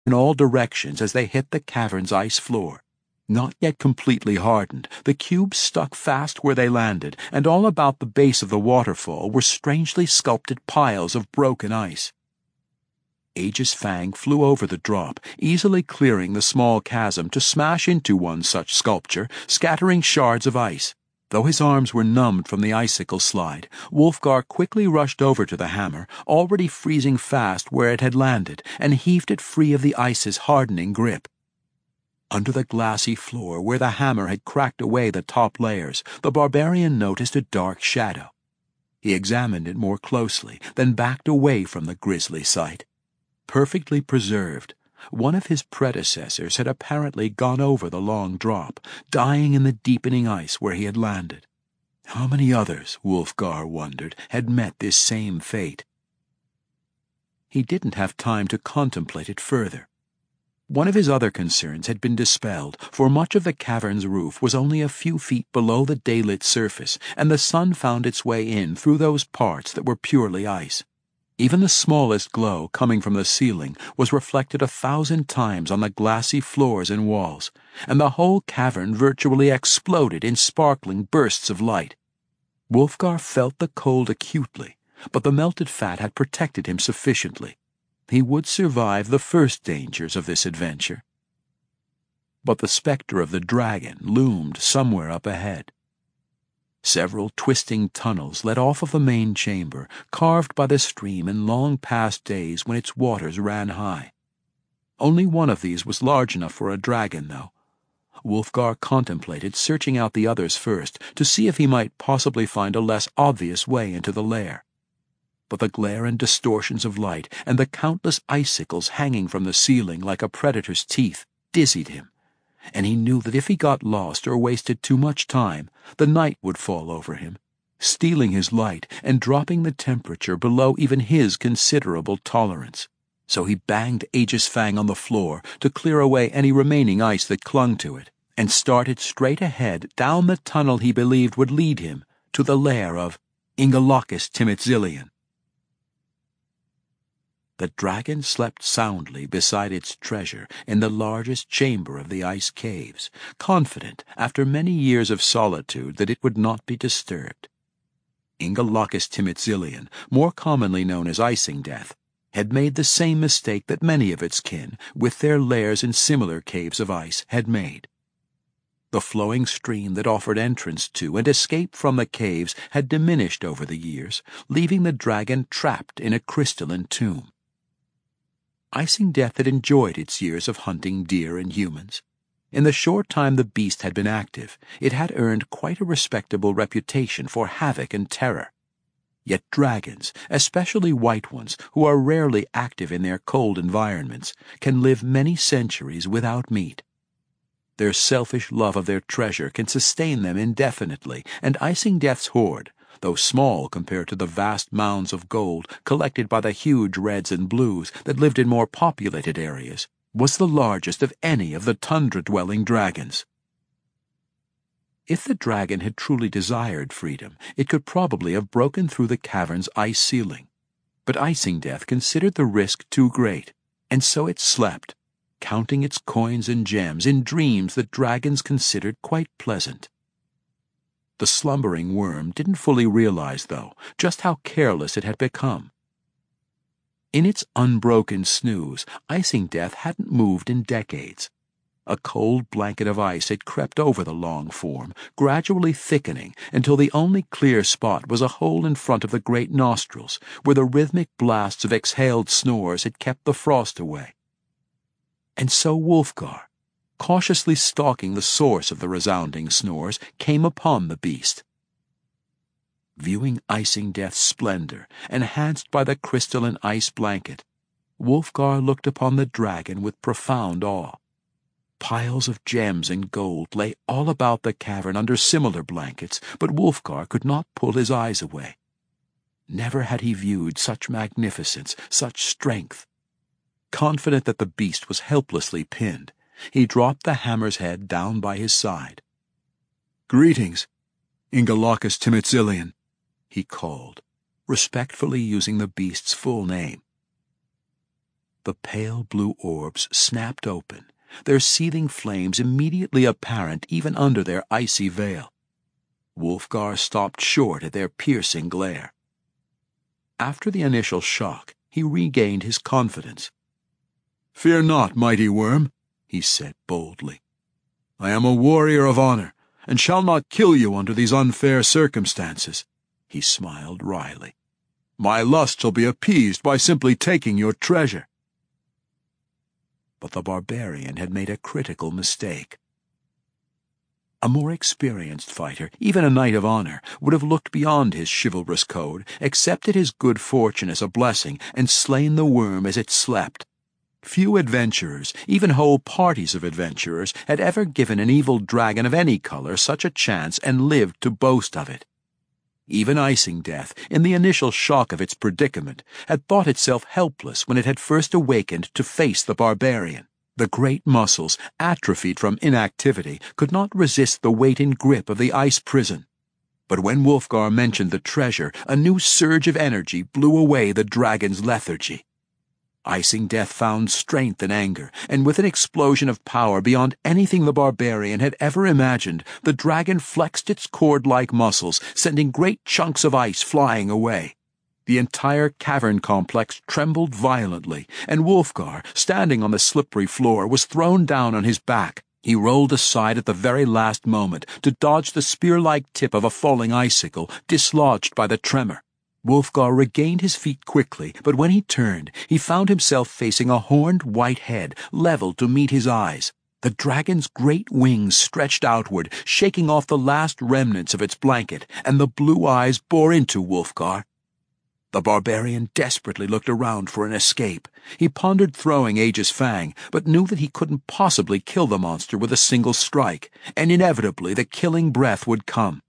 in all directions as they hit the cavern's ice floor. Not yet completely hardened, the cubes stuck fast where they landed, and all about the base of the waterfall were strangely sculpted piles of broken ice. Aegis Fang flew over the drop, easily clearing the small chasm to smash into one such sculpture, scattering shards of ice. Though his arms were numbed from the icicle slide, Wulfgar quickly rushed over to the hammer, already freezing fast where it had landed, and heaved it free of the ice's hardening grip. Under the glassy floor where the hammer had cracked away the top layers, the barbarian noticed a dark shadow. He examined it more closely, then backed away from the grisly sight. Perfectly preserved, one of his predecessors had apparently gone over the long drop, dying in the deepening ice where he had landed. How many others, Wulfgar wondered, had met this same fate? He didn't have time to contemplate it further. One of his other concerns had been dispelled, for much of the cavern's roof was only a few feet below the daylit surface, and the sun found its way in through those parts that were purely ice. Even the smallest glow coming from the ceiling was reflected 1,000 times on the glassy floors and walls, and the whole cavern virtually exploded in sparkling bursts of light. Wulfgar felt the cold acutely, but the melted fat had protected him sufficiently. He would survive the first dangers of this adventure. But the specter of the dragon loomed somewhere up ahead. Several twisting tunnels led off of the main chamber, carved by the stream in long past days when its waters ran high. Only one of these was large enough for a dragon, though. Wulfgar contemplated searching out the others first to see if he might possibly find a less obvious way into the lair. But the glare and distortions of light and the countless icicles hanging from the ceiling like a predator's teeth dizzied him, and he knew that if he got lost or wasted too much time, the night would fall over him, stealing his light and dropping the temperature below even his considerable tolerance. So he banged Aegis Fang on the floor to clear away any remaining ice that clung to it, and started straight ahead down the tunnel he believed would lead him to the lair of Ingolacus Timitzilian. The dragon slept soundly beside its treasure in the largest chamber of the ice caves, confident, after many years of solitude, that it would not be disturbed. Ingolacus Timitzilian, more commonly known as Icing Death, had made the same mistake that many of its kin, with their lairs in similar caves of ice, had made. The flowing stream that offered entrance to and escape from the caves had diminished over the years, leaving the dragon trapped in a crystalline tomb. Icing Death had enjoyed its years of hunting deer and humans. In the short time the beast had been active, it had earned quite a respectable reputation for havoc and terror. Yet dragons, especially white ones, who are rarely active in their cold environments, can live many centuries without meat. Their selfish love of their treasure can sustain them indefinitely, and Icing Death's hoard, though small compared to the vast mounds of gold collected by the huge reds and blues that lived in more populated areas, was the largest of any of the tundra-dwelling dragons. If the dragon had truly desired freedom, it could probably have broken through the cavern's ice ceiling. But Icing Death considered the risk too great, and so it slept, counting its coins and gems in dreams that dragons considered quite pleasant. The slumbering worm didn't fully realize, though, just how careless it had become. In its unbroken snooze, Icing Death hadn't moved in decades. A cold blanket of ice had crept over the long form, gradually thickening until the only clear spot was a hole in front of the great nostrils, where the rhythmic blasts of exhaled snores had kept the frost away. And so Wulfgar, cautiously stalking the source of the resounding snores, came upon the beast. Viewing Icing Death's splendor, enhanced by the crystalline ice blanket, Wulfgar looked upon the dragon with profound awe. Piles of gems and gold lay all about the cavern under similar blankets, but Wulfgar could not pull his eyes away. Never had he viewed such magnificence, such strength. Confident that the beast was helplessly pinned, he dropped the hammer's head down by his side. "Greetings, Ingolacus Timitzilian," he called, respectfully using the beast's full name. The pale blue orbs snapped open, their seething flames immediately apparent even under their icy veil. Wulfgar stopped short at their piercing glare. After the initial shock, he regained his confidence. "Fear not, mighty worm," he said boldly. "I am a warrior of honor, and shall not kill you under these unfair circumstances." He smiled wryly. "My lust shall be appeased by simply taking your treasure." But the barbarian had made a critical mistake. A more experienced fighter, even a knight of honor, would have looked beyond his chivalrous code, accepted his good fortune as a blessing, and slain the worm as it slept. Few adventurers, even whole parties of adventurers, had ever given an evil dragon of any color such a chance and lived to boast of it. Even Icing Death, in the initial shock of its predicament, had thought itself helpless when it had first awakened to face the barbarian. The great muscles, atrophied from inactivity, could not resist the weight and grip of the ice prison. But when Wulfgar mentioned the treasure, a new surge of energy blew away the dragon's lethargy. Icing Death found strength in anger, and with an explosion of power beyond anything the barbarian had ever imagined, the dragon flexed its cord-like muscles, sending great chunks of ice flying away. The entire cavern complex trembled violently, and Wulfgar, standing on the slippery floor, was thrown down on his back. He rolled aside at the very last moment to dodge the spear-like tip of a falling icicle, dislodged by the tremor. Wulfgar regained his feet quickly, but when he turned, he found himself facing a horned white head, leveled to meet his eyes. The dragon's great wings stretched outward, shaking off the last remnants of its blanket, and the blue eyes bore into Wulfgar. The barbarian desperately looked around for an escape. He pondered throwing Aegis Fang, but knew that he couldn't possibly kill the monster with a single strike, and inevitably the killing breath would come.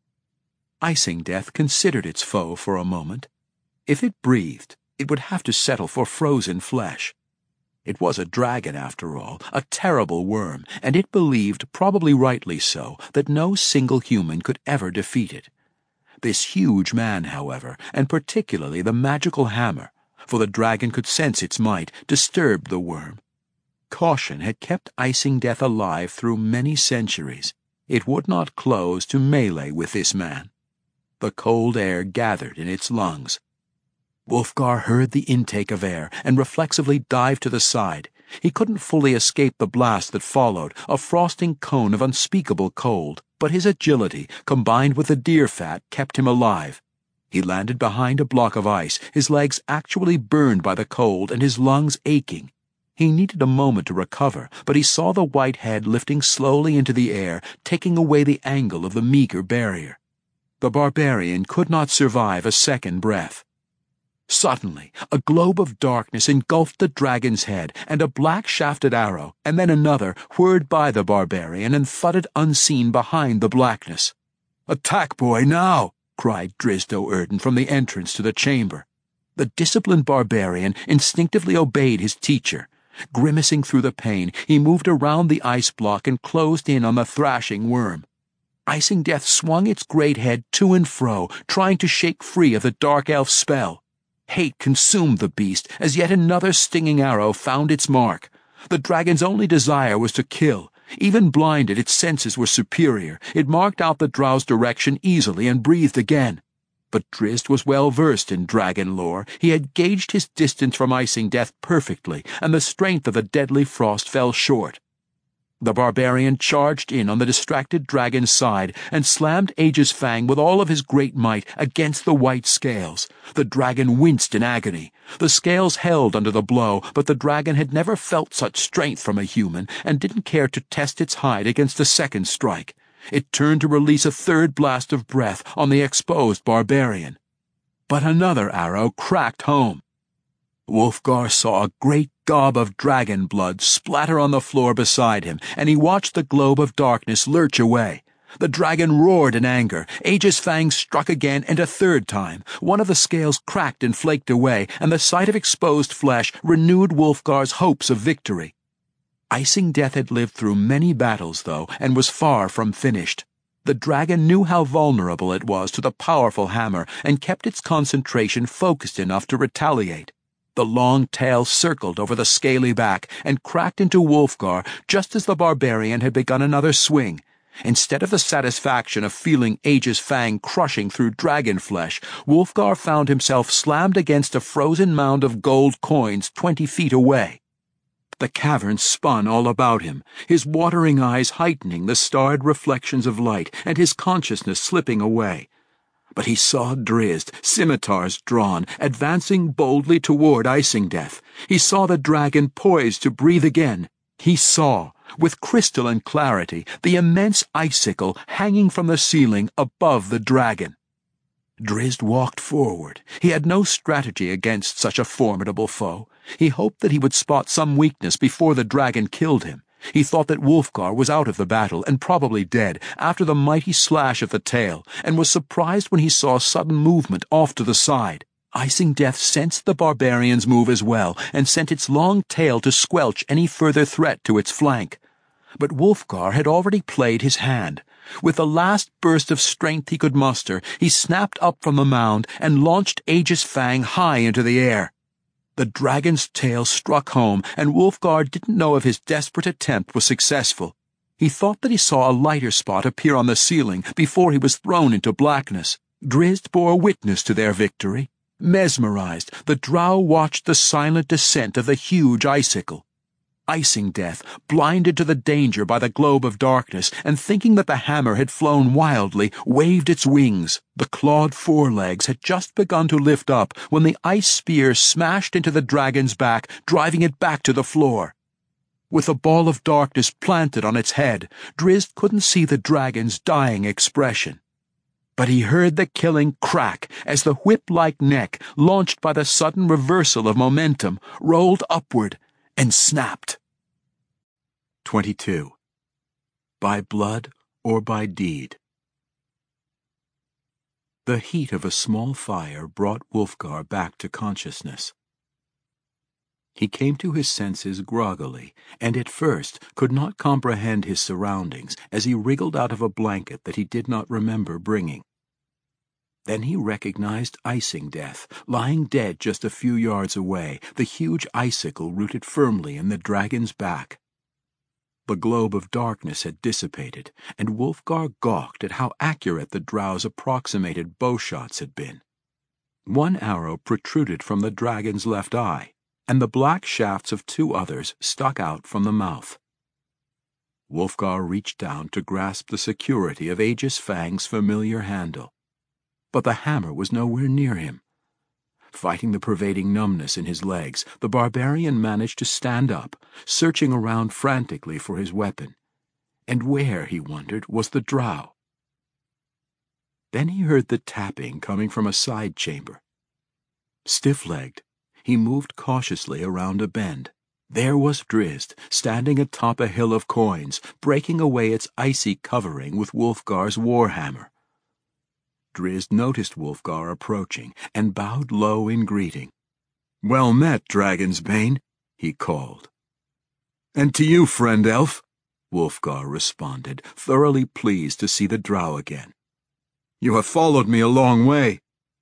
Icing Death considered its foe for a moment. If it breathed, it would have to settle for frozen flesh. It was a dragon, after all, a terrible worm, and it believed, probably rightly so, that no single human could ever defeat it. This huge man, however, and particularly the magical hammer, for the dragon could sense its might, disturbed the worm. Caution had kept Icing Death alive through many centuries. It would not close to melee with this man. The cold air gathered in its lungs. Wulfgar heard the intake of air and reflexively dived to the side. He couldn't fully escape the blast that followed, a frosting cone of unspeakable cold, but his agility, combined with the deer fat, kept him alive. He landed behind a block of ice, his legs actually burned by the cold and his lungs aching. He needed a moment to recover, but he saw the white head lifting slowly into the air, taking away the angle of the meager barrier. The barbarian could not survive a second breath. Suddenly, a globe of darkness engulfed the dragon's head, and a black-shafted arrow, and then another, whirred by the barbarian and thudded unseen behind the blackness. "Attack, boy, now!" cried Drizzt Do'Urden from the entrance to the chamber. The disciplined barbarian instinctively obeyed his teacher. Grimacing through the pain, he moved around the ice block and closed in on the thrashing worm. Icing Death swung its great head to and fro, trying to shake free of the dark elf's spell. Hate consumed the beast as yet another stinging arrow found its mark. The dragon's only desire was to kill. Even blinded, its senses were superior. It marked out the drow's direction easily and breathed again. But Drizzt was well versed in dragon lore. He had gauged his distance from Icing Death perfectly, and the strength of the deadly frost fell short. The barbarian charged in on the distracted dragon's side and slammed Aegis Fang with all of his great might against the white scales. The dragon winced in agony. The scales held under the blow, but the dragon had never felt such strength from a human and didn't care to test its hide against a second strike. It turned to release a third blast of breath on the exposed barbarian. But another arrow cracked home. Wulfgar saw a great gob of dragon blood splatter on the floor beside him, and he watched the globe of darkness lurch away. The dragon roared in anger. Aegis Fang struck again, and a third time. One of the scales cracked and flaked away, and the sight of exposed flesh renewed Wulfgar's hopes of victory. Icing Death had lived through many battles, though, and was far from finished. The dragon knew how vulnerable it was to the powerful hammer and kept its concentration focused enough to retaliate. The long tail circled over the scaly back and cracked into Wulfgar just as the barbarian had begun another swing. Instead of the satisfaction of feeling Aegis fang crushing through dragon flesh, Wulfgar found himself slammed against a frozen mound of gold coins 20 feet away. The cavern spun all about him, his watering eyes heightening the starred reflections of light and his consciousness slipping away. But he saw Drizzt, scimitars drawn, advancing boldly toward Isingdeath. He saw the dragon poised to breathe again. He saw, with crystalline clarity, the immense icicle hanging from the ceiling above the dragon. Drizzt walked forward. He had no strategy against such a formidable foe. He hoped that he would spot some weakness before the dragon killed him. He thought that Wulfgar was out of the battle and probably dead after the mighty slash of the tail, and was surprised when he saw sudden movement off to the side. Isingdeath sensed the barbarian's move as well and sent its long tail to squelch any further threat to its flank. But Wulfgar had already played his hand. With the last burst of strength he could muster, he snapped up from the mound and launched Aegis fang high into the air. The dragon's tail struck home, and Wulfgar didn't know if his desperate attempt was successful. He thought that he saw a lighter spot appear on the ceiling before he was thrown into blackness. Drizzt bore witness to their victory. Mesmerized, the drow watched the silent descent of the huge icicle. Isingdeath, blinded to the danger by the globe of darkness, and thinking that the hammer had flown wildly, waved its wings. The clawed forelegs had just begun to lift up when the ice spear smashed into the dragon's back, driving it back to the floor. With a ball of darkness planted on its head, Drizzt couldn't see the dragon's dying expression. But he heard the killing crack as the whip-like neck, launched by the sudden reversal of momentum, rolled upward and snapped. 22. By blood or by deed. The heat of a small fire brought Wulfgar back to consciousness. He came to his senses groggily, and at first could not comprehend his surroundings as he wriggled out of a blanket that he did not remember bringing. Then he recognized Isingdeath, lying dead just a few yards away, the huge icicle rooted firmly in the dragon's back. The globe of darkness had dissipated, and Wulfgar gawked at how accurate the drow's approximated bowshots had been. One arrow protruded from the dragon's left eye, and the black shafts of 2 others stuck out from the mouth. Wulfgar reached down to grasp the security of Aegis Fang's familiar handle. But the hammer was nowhere near him. Fighting the pervading numbness in his legs, the barbarian managed to stand up, searching around frantically for his weapon. And where, he wondered, was the drow? Then he heard the tapping coming from a side chamber. Stiff-legged, he moved cautiously around a bend. There was Drizzt, standing atop a hill of coins, breaking away its icy covering with Wulfgar's warhammer. Drizzt noticed Wulfgar approaching and bowed low in greeting. "Well met, Dragonsbane," he called. "And to you, friend elf," Wulfgar responded, thoroughly pleased to see the drow again. "You have followed me a long way."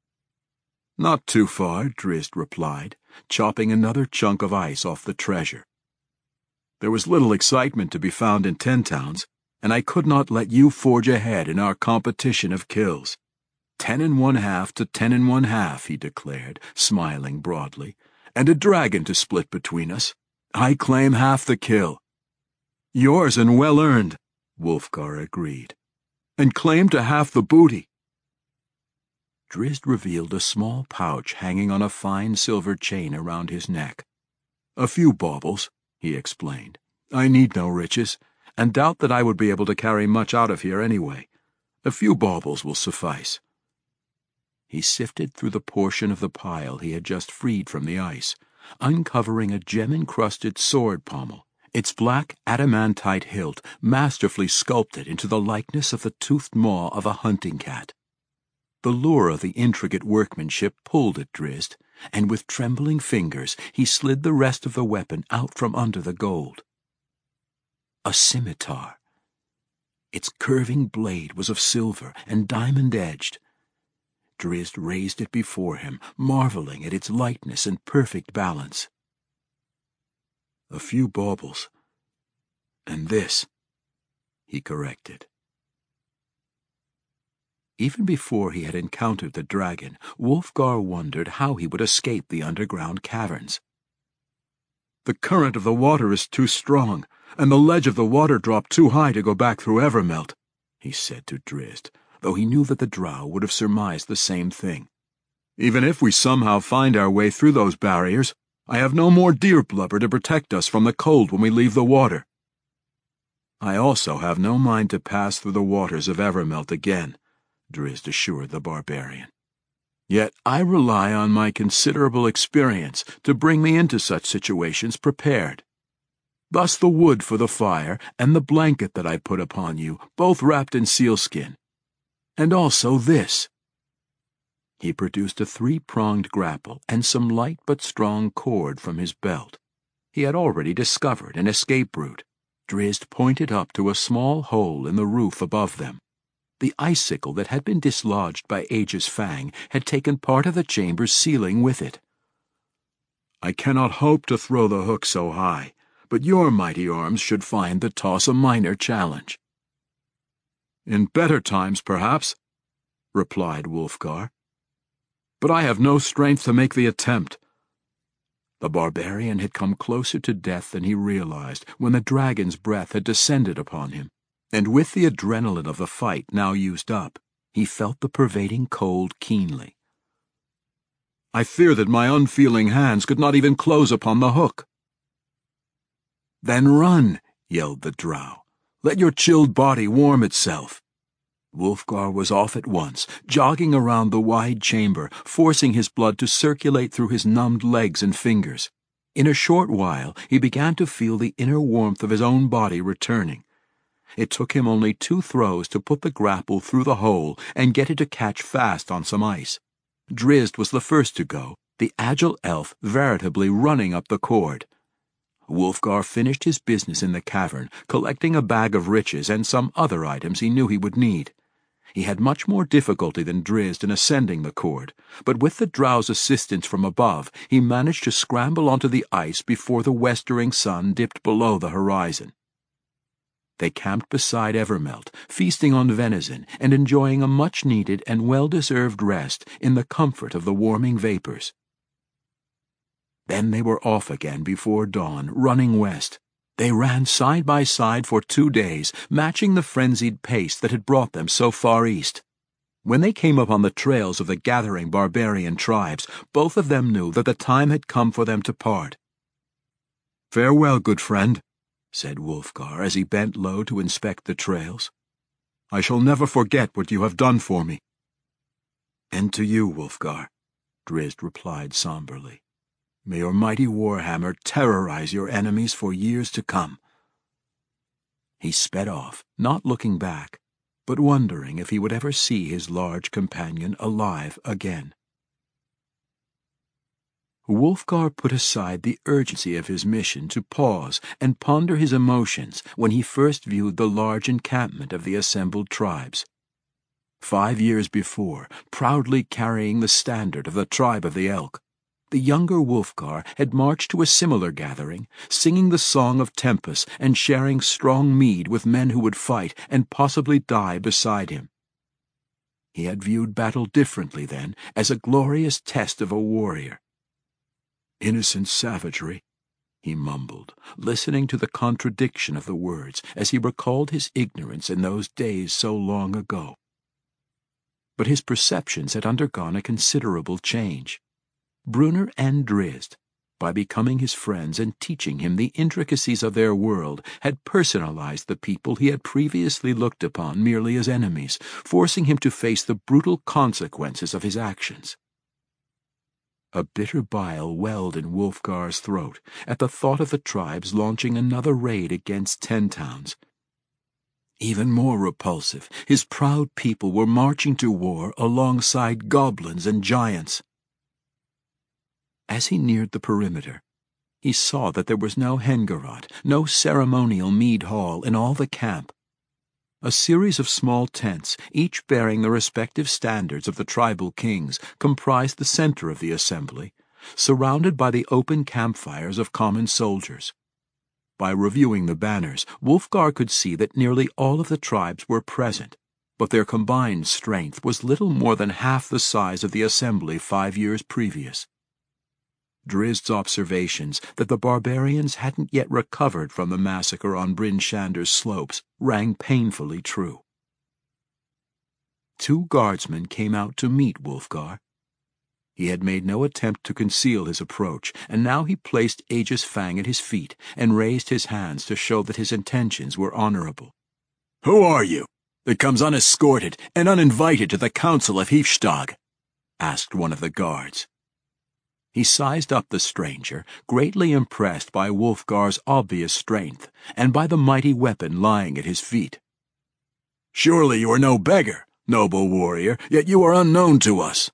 "Not too far," Drizzt replied, chopping another chunk of ice off the treasure. "There was little excitement to be found in 10 towns, and I could not let you forge ahead in our competition of kills. 10 1/2 to 10 1/2, he declared, smiling broadly, "and a dragon to split between us. I claim half the kill." "Yours and well earned," Wulfgar agreed, "and claim to half the booty." Drizzt revealed a small pouch hanging on a fine silver chain around his neck. "A few baubles," he explained. "I need no riches, and doubt that I would be able to carry much out of here anyway. A few baubles will suffice." He sifted through the portion of the pile he had just freed from the ice, uncovering a gem-encrusted sword pommel, its black adamantite hilt masterfully sculpted into the likeness of the toothed maw of a hunting cat. The lure of the intricate workmanship pulled at Drizzt, and with trembling fingers he slid the rest of the weapon out from under the gold. A scimitar. Its curving blade was of silver and diamond-edged. Drizzt raised it before him, marveling at its lightness and perfect balance. "A few baubles. And this," he corrected. Even before he had encountered the dragon, Wulfgar wondered how he would escape the underground caverns. "The current of the water is too strong, and the ledge of the water drop too high to go back through Evermelt," he said to Drizzt, though he knew that the drow would have surmised the same thing. "Even if we somehow find our way through those barriers, I have no more deer blubber to protect us from the cold when we leave the water. I also have no mind to pass through the waters of Evermelt again," Drizzt assured the barbarian. "Yet I rely on my considerable experience to bring me into such situations prepared. Thus the wood for the fire and the blanket that I put upon you, both wrapped in sealskin. And also this." He produced a 3-pronged grapple and some light but strong cord from his belt. He had already discovered an escape route. Drizzt pointed up to a small hole in the roof above them. The icicle that had been dislodged by Aegis Fang had taken part of the chamber's ceiling with it. "I cannot hope to throw the hook so high, but your mighty arms should find the toss a minor challenge." "In better times, perhaps," replied Wulfgar. "But I have no strength to make the attempt." The barbarian had come closer to death than he realized when the dragon's breath had descended upon him, and with the adrenaline of the fight now used up, he felt the pervading cold keenly. "I fear that my unfeeling hands could not even close upon the hook." "Then run," yelled the drow. "Let your chilled body warm itself." Wulfgar was off at once, jogging around the wide chamber, forcing his blood to circulate through his numbed legs and fingers. In a short while he began to feel the inner warmth of his own body returning. It took him only 2 throws to put the grapple through the hole and get it to catch fast on some ice. Drizzt was the first to go, the agile elf veritably running up the cord. Wulfgar finished his business in the cavern, collecting a bag of riches and some other items he knew he would need. He had much more difficulty than Drizzt in ascending the cord, but with the drow's assistance from above, he managed to scramble onto the ice before the westering sun dipped below the horizon. They camped beside Evermelt, feasting on venison and enjoying a much-needed and well-deserved rest in the comfort of the warming vapors. Then they were off again before dawn, running west. They ran side by side for 2 days, matching the frenzied pace that had brought them so far east. When they came upon the trails of the gathering barbarian tribes, both of them knew that the time had come for them to part. "Farewell, good friend," said Wulfgar as he bent low to inspect the trails. "I shall never forget what you have done for me." "And to you, Wulfgar," Drizzt replied somberly. "May your mighty warhammer terrorize your enemies for years to come." He sped off, not looking back, but wondering if he would ever see his large companion alive again. Wulfgar put aside the urgency of his mission to pause and ponder his emotions when he first viewed the large encampment of the assembled tribes. 5 years before, proudly carrying the standard of the tribe of the Elk, the younger Wulfgar had marched to a similar gathering, singing the song of Tempus and sharing strong mead with men who would fight and possibly die beside him. He had viewed battle differently then, as a glorious test of a warrior. "Innocent savagery," he mumbled, listening to the contradiction of the words as he recalled his ignorance in those days so long ago. But his perceptions had undergone a considerable change. Brunner and Drizzt, by becoming his friends and teaching him the intricacies of their world, had personalized the people he had previously looked upon merely as enemies, forcing him to face the brutal consequences of his actions. A bitter bile welled in Wulfgar's throat at the thought of the tribes launching another raid against 10 towns. Even more repulsive, his proud people were marching to war alongside goblins and giants. As he neared the perimeter, he saw that there was no Hengarot, no ceremonial mead hall in all the camp. A series of small tents, each bearing the respective standards of the tribal kings, comprised the center of the assembly, surrounded by the open campfires of common soldiers. By reviewing the banners, Wulfgar could see that nearly all of the tribes were present, but their combined strength was little more than half the size of the assembly 5 years previous. Drizd's observations that the barbarians hadn't yet recovered from the massacre on Bryn Shander's slopes rang painfully true. 2 guardsmen came out to meet Wulfgar. He had made no attempt to conceal his approach, and now he placed Aegis Fang at his feet and raised his hands to show that his intentions were honorable. "Who are you, that comes unescorted and uninvited to the council of Hifstag?" asked one of the guards. He sized up the stranger, greatly impressed by Wulfgar's obvious strength and by the mighty weapon lying at his feet. "Surely you are no beggar, noble warrior, yet you are unknown to us."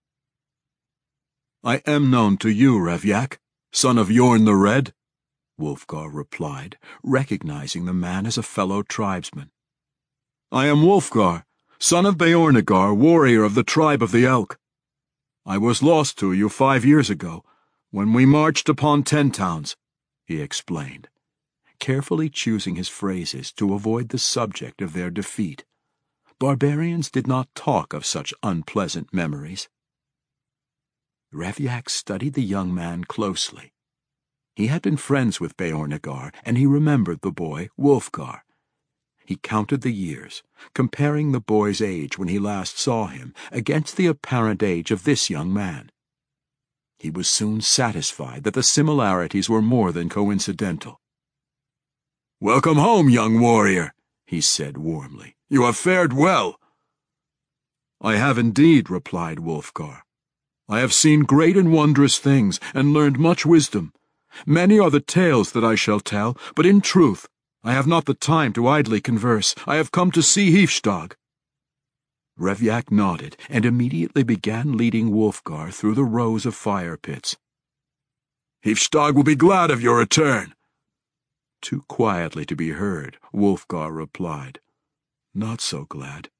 "I am known to you, Revyak, son of Yorn the Red," Wulfgar replied, recognizing the man as a fellow tribesman. "I am Wulfgar, son of Beornigar, warrior of the tribe of the Elk. I was lost to you 5 years ago, when we marched upon 10 towns," he explained, carefully choosing his phrases to avoid the subject of their defeat. Barbarians did not talk of such unpleasant memories. Revyak studied the young man closely. He had been friends with Beornigar, and he remembered the boy, Wulfgar. He counted the years, comparing the boy's age when he last saw him against the apparent age of this young man. He was soon satisfied that the similarities were more than coincidental. "Welcome home, young warrior," he said warmly. "You have fared well." "I have indeed," replied Wulfgar. "I have seen great and wondrous things, and learned much wisdom. Many are the tales that I shall tell, but in truth, I have not the time to idly converse. I have come to see Hifstag." Revyak nodded and immediately began leading Wulfgar through the rows of fire pits. "Hifstag will be glad of your return." Too quietly to be heard, Wulfgar replied, "Not so glad."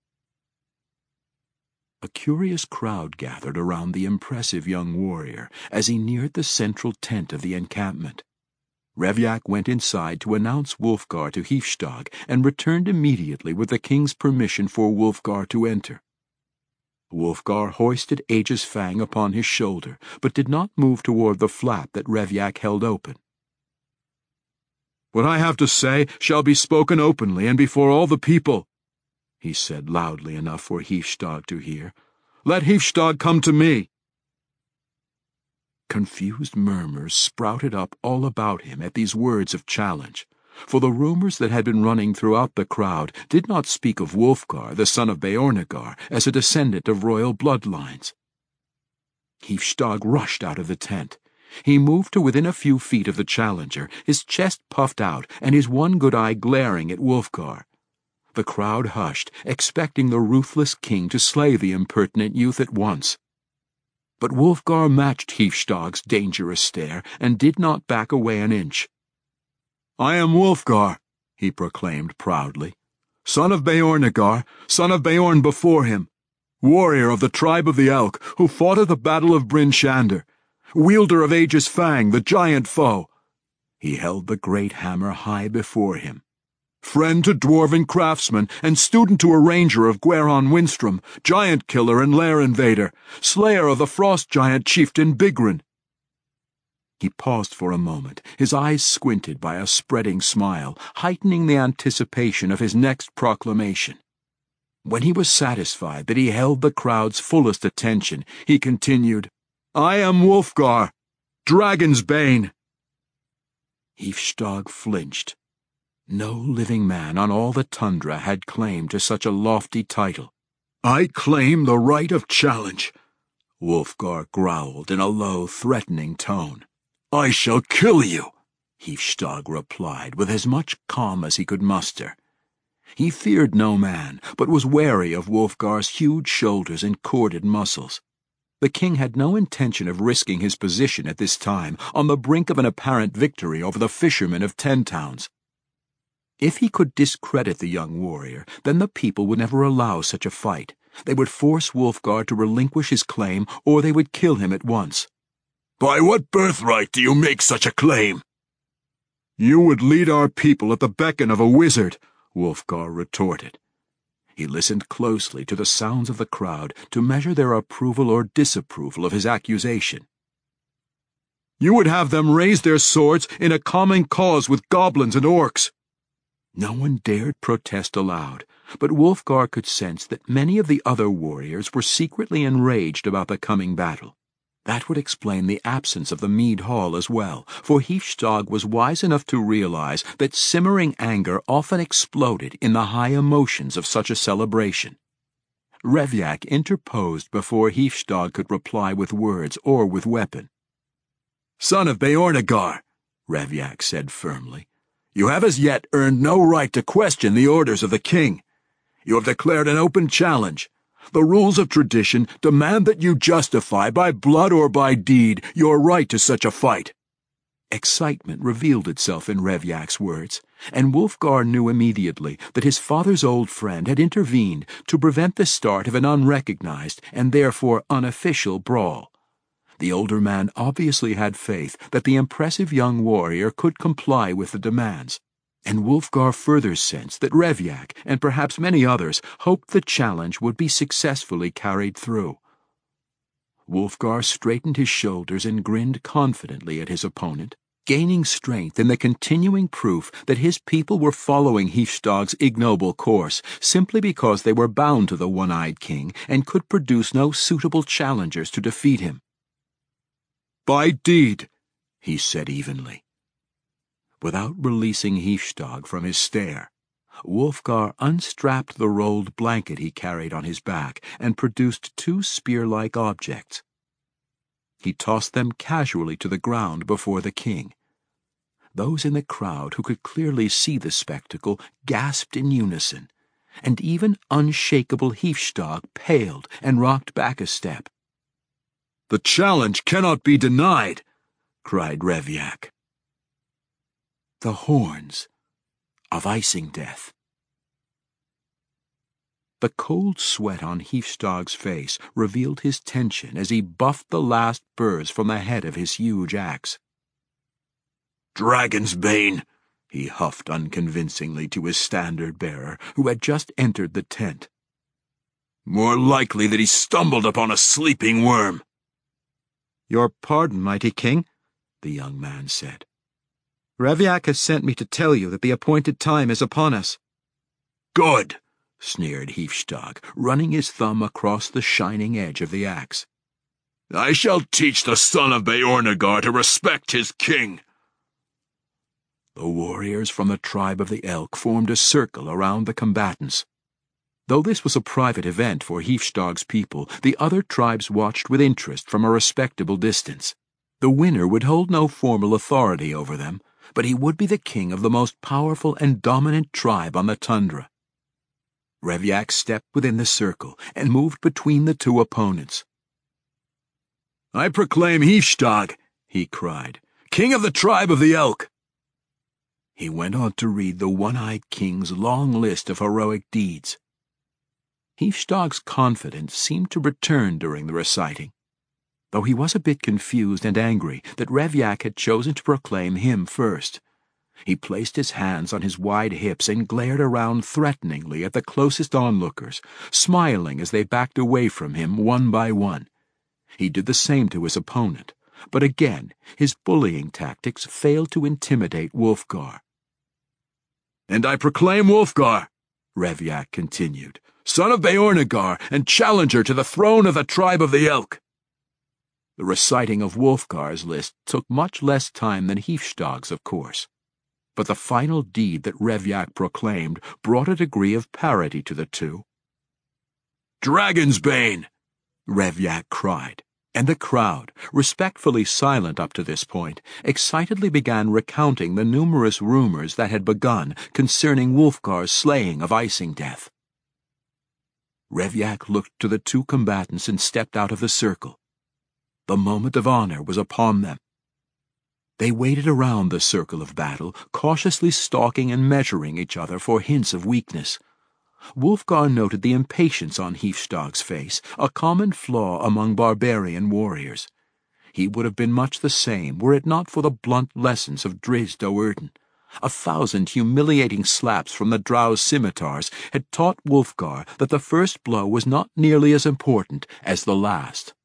A curious crowd gathered around the impressive young warrior as he neared the central tent of the encampment. Revyak went inside to announce Wulfgar to Hifstag and returned immediately with the king's permission for Wulfgar to enter. Wulfgar hoisted Aegis Fang upon his shoulder, but did not move toward the flap that Revyak held open. "What I have to say shall be spoken openly and before all the people," he said loudly enough for Hifstag to hear. "Let Hifstag come to me." Confused murmurs sprouted up all about him at these words of challenge, for the rumors that had been running throughout the crowd did not speak of Wulfgar, the son of Beornigar, as a descendant of royal bloodlines. Hifstag rushed out of the tent. He moved to within a few feet of the challenger, his chest puffed out and his one good eye glaring at Wulfgar. The crowd hushed, expecting the ruthless king to slay the impertinent youth at once. But Wulfgar matched Hifstag's dangerous stare and did not back away an inch. "I am Wulfgar," he proclaimed proudly, "son of Beornigar, son of Beorn before him, warrior of the tribe of the Elk, who fought at the battle of Bryn Shander, wielder of Aegis Fang, the giant foe." He held the great hammer high before him. "Friend to dwarven craftsman and student to a ranger of Gweron Windstrom, giant killer and lair invader, slayer of the frost giant chieftain Bigrin." He paused for a moment, his eyes squinted by a spreading smile, heightening the anticipation of his next proclamation. When he was satisfied that he held the crowd's fullest attention, he continued, "I am Wulfgar, Dragon's Bane." Hifstag flinched. No living man on all the tundra had claim to such a lofty title. "I claim the right of challenge," Wulfgar growled in a low, threatening tone. "I shall kill you," Hifstag replied with as much calm as he could muster. He feared no man, but was wary of Wulfgar's huge shoulders and corded muscles. The king had no intention of risking his position at this time on the brink of an apparent victory over the fishermen of 10 towns. If he could discredit the young warrior, then the people would never allow such a fight. They would force Wulfgar to relinquish his claim, or they would kill him at once. By what birthright do you make such a claim? You would lead our people at the beckon of a wizard, Wulfgar retorted. He listened closely to the sounds of the crowd to measure their approval or disapproval of his accusation. You would have them raise their swords in a common cause with goblins and orcs. No one dared protest aloud, but Wulfgar could sense that many of the other warriors were secretly enraged about the coming battle. That would explain the absence of the mead hall as well, for Hifstag was wise enough to realize that simmering anger often exploded in the high emotions of such a celebration. Revyak interposed before Hifstag could reply with words or with weapon. Son of Beornegar, Revyak said firmly, you have as yet earned no right to question the orders of the king. You have declared an open challenge. The rules of tradition demand that you justify by blood or by deed your right to such a fight. Excitement revealed itself in Revyak's words, and Wulfgar knew immediately that his father's old friend had intervened to prevent the start of an unrecognized and therefore unofficial brawl. The older man obviously had faith that the impressive young warrior could comply with the demands, and Wulfgar further sensed that Revyak, and perhaps many others, hoped the challenge would be successfully carried through. Wulfgar straightened his shoulders and grinned confidently at his opponent, gaining strength in the continuing proof that his people were following Hifstag's ignoble course simply because they were bound to the One-Eyed King and could produce no suitable challengers to defeat him. By deed, he said evenly. Without releasing Hifstag from his stare, Wulfgar unstrapped the rolled blanket he carried on his back and produced two spear-like objects. He tossed them casually to the ground before the king. Those in the crowd who could clearly see the spectacle gasped in unison, and even unshakable Hifstag paled and rocked back a step. The challenge cannot be denied, cried Revyak. The horns of Isingdeath. The cold sweat on Hifstag's face revealed his tension as he buffed the last burrs from the head of his huge axe. Dragon's Bane, he huffed unconvincingly to his standard-bearer, who had just entered the tent. More likely that he stumbled upon a sleeping worm. Your pardon, mighty king, the young man said. Revyak has sent me to tell you that the appointed time is upon us. Good, sneered Hifstag, running his thumb across the shining edge of the axe. I shall teach the son of Beornegar to respect his king. The warriors from the tribe of the Elk formed a circle around the combatants. Though this was a private event for Hifstag's people, the other tribes watched with interest from a respectable distance. The winner would hold no formal authority over them, but he would be the king of the most powerful and dominant tribe on the tundra. Revyak stepped within the circle and moved between the two opponents. I proclaim Hifstag, he cried, king of the tribe of the Elk. He went on to read the One-Eyed King's long list of heroic deeds. Hifstag's confidence seemed to return during the reciting, though he was a bit confused and angry that Revyak had chosen to proclaim him first. He placed his hands on his wide hips and glared around threateningly at the closest onlookers, smiling as they backed away from him one by one. He did the same to his opponent, but again his bullying tactics failed to intimidate Wulfgar. And I proclaim Wulfgar, Revyak continued, son of Beornegar and challenger to the throne of the tribe of the Elk. The reciting of Wulfgar's list took much less time than Hifstag's, of course, but the final deed that Revyak proclaimed brought a degree of parity to the two. Dragon's Bane, Revyak cried, and the crowd, respectfully silent up to this point, excitedly began recounting the numerous rumors that had begun concerning Wulfgar's slaying of Isingdeath. Revyak looked to the two combatants and stepped out of the circle. The moment of honor was upon them. They waited around the circle of battle, cautiously stalking and measuring each other for hints of weakness. Wulfgar noted the impatience on Hilfstag's face, a common flaw among barbarian warriors. He would have been much the same were it not for the blunt lessons of Drizzt Do'Urden. 1,000 humiliating slaps from the Drow's scimitars had taught Wulfgar that the first blow was not nearly as important as the last.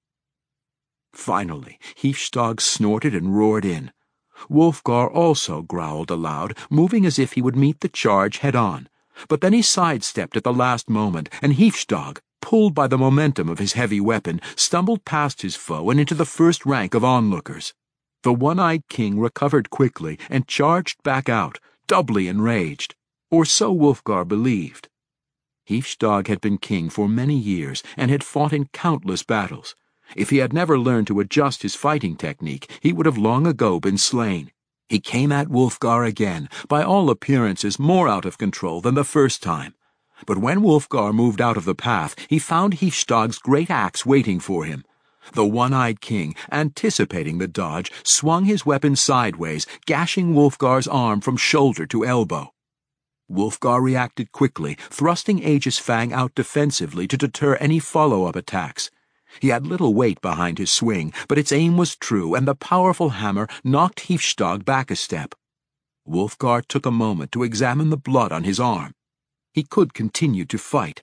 Finally, Hilfstag snorted and roared in. Wulfgar also growled aloud, moving as if he would meet the charge head-on. But then he sidestepped at the last moment, and Hilfstag, pulled by the momentum of his heavy weapon, stumbled past his foe and into the first rank of onlookers. The one-eyed king recovered quickly and charged back out, doubly enraged, or so Wulfgar believed. Hilfstag had been king for many years and had fought in countless battles. If he had never learned to adjust his fighting technique, he would have long ago been slain. He came at Wulfgar again, by all appearances more out of control than the first time. But when Wulfgar moved out of the path, he found Hilfstag's great axe waiting for him. The one-eyed king, anticipating the dodge, swung his weapon sideways, gashing Wulfgar's arm from shoulder to elbow. Wulfgar reacted quickly, thrusting Aegis Fang out defensively to deter any follow-up attacks. He had little weight behind his swing, but its aim was true, and the powerful hammer knocked Hilfstag back a step. Wulfgar took a moment to examine the blood on his arm. He could continue to fight.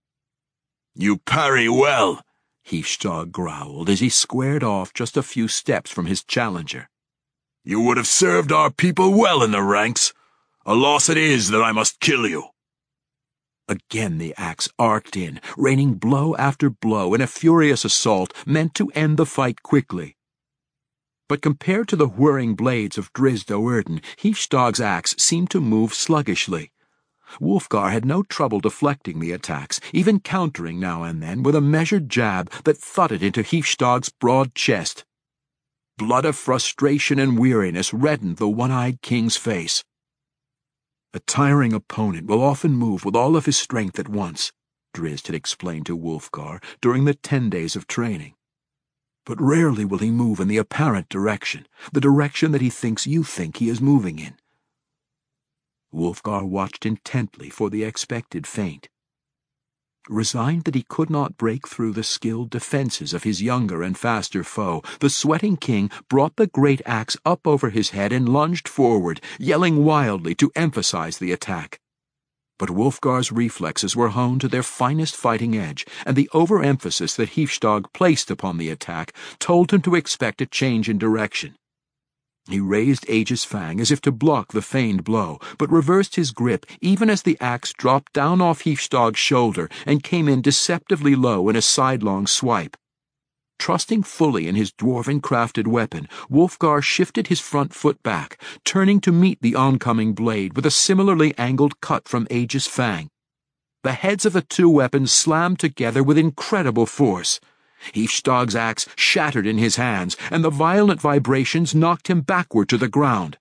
"You parry well," Hilfstag growled as he squared off just a few steps from his challenger. "You would have served our people well in the ranks. A loss it is that I must kill you." Again the axe arced in, raining blow after blow in a furious assault meant to end the fight quickly. But compared to the whirring blades of Drizzt Do'Urden, Hilfstag's axe seemed to move sluggishly. Wulfgar had no trouble deflecting the attacks, even countering now and then with a measured jab that thudded into Hilfstag's broad chest. Blood of frustration and weariness reddened the one-eyed king's face. "A tiring opponent will often move with all of his strength at once," Drizzt had explained to Wulfgar during the 10 days of training. "But rarely will he move in the apparent direction, the direction that he thinks you think he is moving in." Wulfgar watched intently for the expected feint. Resigned that he could not break through the skilled defenses of his younger and faster foe, the sweating king brought the great axe up over his head and lunged forward, yelling wildly to emphasize the attack. But Wulfgar's reflexes were honed to their finest fighting edge, and the overemphasis that Hilfstag placed upon the attack told him to expect a change in direction. He raised Aegis Fang as if to block the feigned blow, but reversed his grip even as the axe dropped down off Hilfstag's shoulder and came in deceptively low in a sidelong swipe. Trusting fully in his dwarven-crafted weapon, Wulfgar shifted his front foot back, turning to meet the oncoming blade with a similarly angled cut from Aegis Fang. The heads of the two weapons slammed together with incredible force. Hilfstag's axe shattered in his hands, and the violent vibrations knocked him backward to the ground.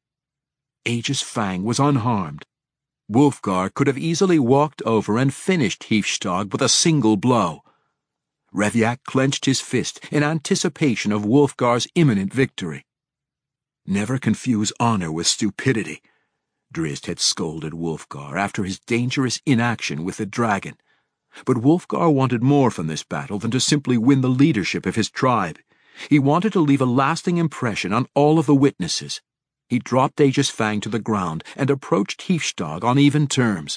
Aegis Fang was unharmed. Wulfgar could have easily walked over and finished Hilfstag with a single blow. Revyak clenched his fist in anticipation of Wulfgar's imminent victory. "Never confuse honor with stupidity," Drizzt had scolded Wulfgar after his dangerous inaction with the dragon. But Wulfgar wanted more from this battle than to simply win the leadership of his tribe. He wanted to leave a lasting impression on all of the witnesses. He dropped Aegis Fang to the ground and approached Hilfstag on even terms.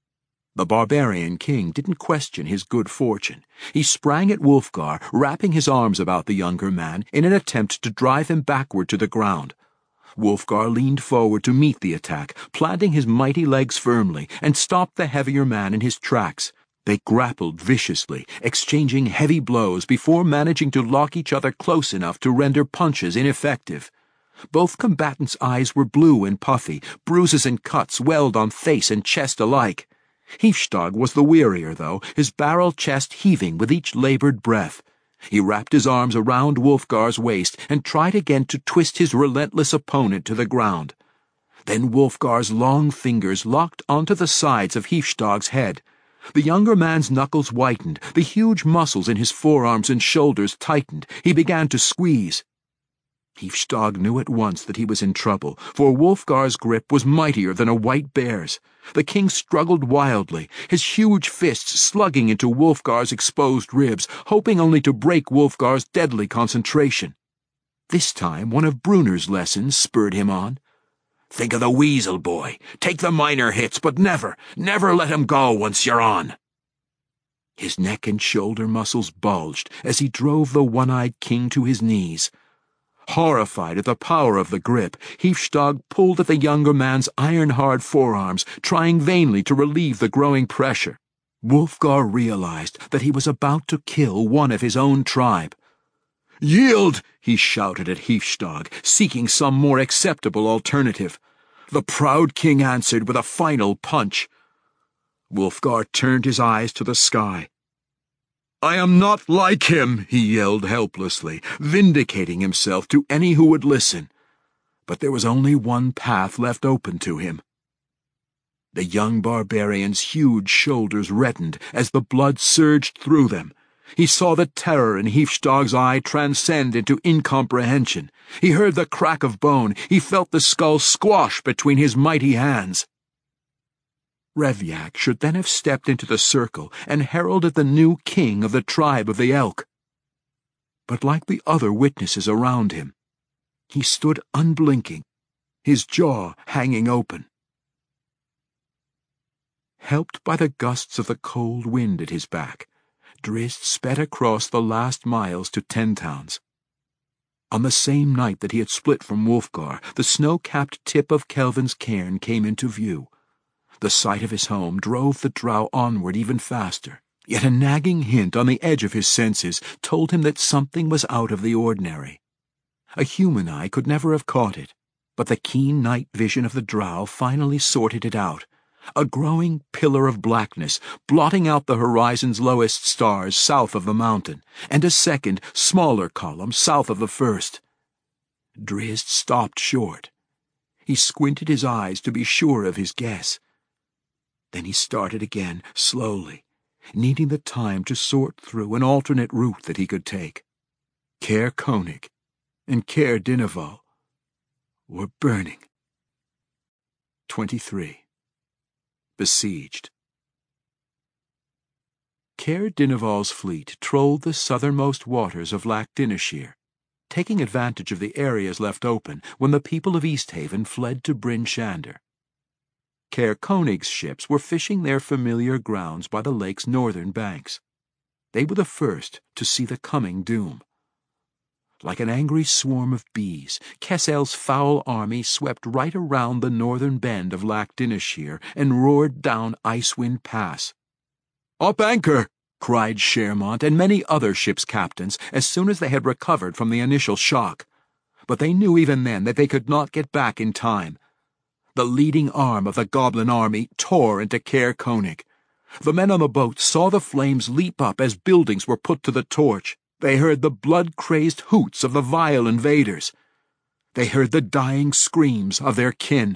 The barbarian king didn't question his good fortune. He sprang at Wulfgar, wrapping his arms about the younger man in an attempt to drive him backward to the ground. Wulfgar leaned forward to meet the attack, planting his mighty legs firmly, and stopped the heavier man in his tracks. They grappled viciously, exchanging heavy blows before managing to lock each other close enough to render punches ineffective. Both combatants' eyes were blue and puffy, bruises and cuts welled on face and chest alike. Hilfstag was the wearier, though, his barrel chest heaving with each labored breath. He wrapped his arms around Wulfgar's waist and tried again to twist his relentless opponent to the ground. Then Wulfgar's long fingers locked onto the sides of Hilfstag's head. The younger man's knuckles whitened, the huge muscles in his forearms and shoulders tightened. He began to squeeze. Hilfstag knew at once that he was in trouble, for Wulfgar's grip was mightier than a white bear's. The king struggled wildly, his huge fists slugging into Wulfgar's exposed ribs, hoping only to break Wulfgar's deadly concentration. This time one of Brunner's lessons spurred him on. "Think of the weasel, boy. Take the minor hits, but never let him go once you're on." His neck and shoulder muscles bulged as he drove the one-eyed king to his knees. Horrified at the power of the grip, Hilfstag pulled at the younger man's iron-hard forearms, trying vainly to relieve the growing pressure. Wulfgar realized that he was about to kill one of his own tribe. "Yield!" he shouted at Hilfstag, seeking some more acceptable alternative. The proud king answered with a final punch. Wulfgar turned his eyes to the sky. "I am not like him," he yelled helplessly, vindicating himself to any who would listen. But there was only one path left open to him. The young barbarian's huge shoulders reddened as the blood surged through them. He saw the terror in Hilfstag's eye transcend into incomprehension. He heard the crack of bone. He felt the skull squash between his mighty hands. Revyak should then have stepped into the circle and heralded the new king of the tribe of the Elk. But like the other witnesses around him, he stood unblinking, his jaw hanging open. Helped by the gusts of the cold wind at his back, Drizzt sped across the last miles to Ten Towns. On the same night that he had split from Wulfgar, the snow-capped tip of Kelvin's cairn came into view. The sight of his home drove the drow onward even faster, yet a nagging hint on the edge of his senses told him that something was out of the ordinary. A human eye could never have caught it, but the keen night vision of the drow finally sorted it out. A growing pillar of blackness, blotting out the horizon's lowest stars south of the mountain, and a second, smaller column south of the first. Drizzt stopped short. He squinted his eyes to be sure of his guess. Then he started again, slowly, needing the time to sort through an alternate route that he could take. Caer Konig and Caer Dineval were burning. 23. Besieged. Caer Dineval's fleet trolled the southernmost waters of Lac Dinneshere, taking advantage of the areas left open when the people of Easthaven fled to Bryn Shander. Caer Konig's ships were fishing their familiar grounds by the lake's northern banks. They were the first to see the coming doom. Like an angry swarm of bees, Kessel's foul army swept right around the northern bend of Lac Dinneshere and roared down Icewind Pass. "Up anchor!" cried Shermont and many other ships' captains as soon as they had recovered from the initial shock. But they knew even then that they could not get back in time. The leading arm of the goblin army tore into Caer Konig. The men on the boat saw the flames leap up as buildings were put to the torch. They heard the blood-crazed hoots of the vile invaders. They heard the dying screams of their kin.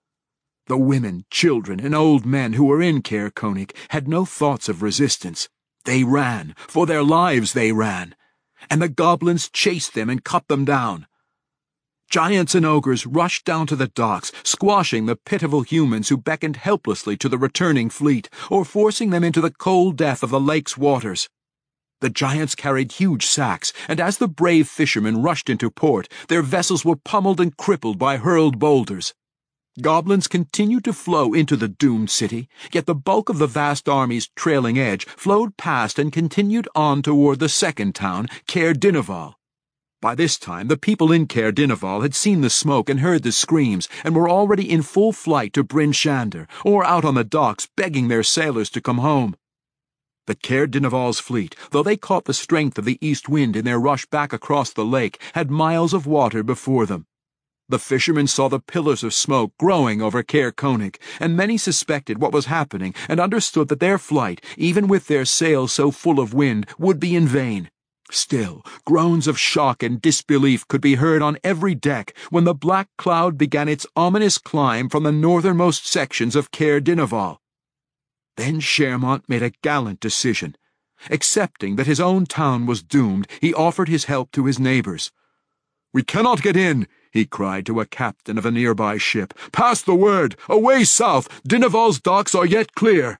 The women, children, and old men who were in Caer Konig had no thoughts of resistance. They ran, for their lives they ran, and the goblins chased them and cut them down. Giants and ogres rushed down to the docks, squashing the pitiful humans who beckoned helplessly to the returning fleet, or forcing them into the cold death of the lake's waters. The giants carried huge sacks, and as the brave fishermen rushed into port, their vessels were pummeled and crippled by hurled boulders. Goblins continued to flow into the doomed city, yet the bulk of the vast army's trailing edge flowed past and continued on toward the second town, Caer Dineval. By this time, the people in Caer Dineval had seen the smoke and heard the screams, and were already in full flight to Bryn Shander, or out on the docks begging their sailors to come home. But Caer Dineval's fleet, though they caught the strength of the east wind in their rush back across the lake, had miles of water before them. The fishermen saw the pillars of smoke growing over Caer Konig, and many suspected what was happening and understood that their flight, even with their sails so full of wind, would be in vain. Still, groans of shock and disbelief could be heard on every deck when the black cloud began its ominous climb from the northernmost sections of Caer Dineval. Then Shermont made a gallant decision. Accepting that his own town was doomed, he offered his help to his neighbors. "We cannot get in," he cried to a captain of a nearby ship. "Pass the word! Away south! Dinaval's docks are yet clear!"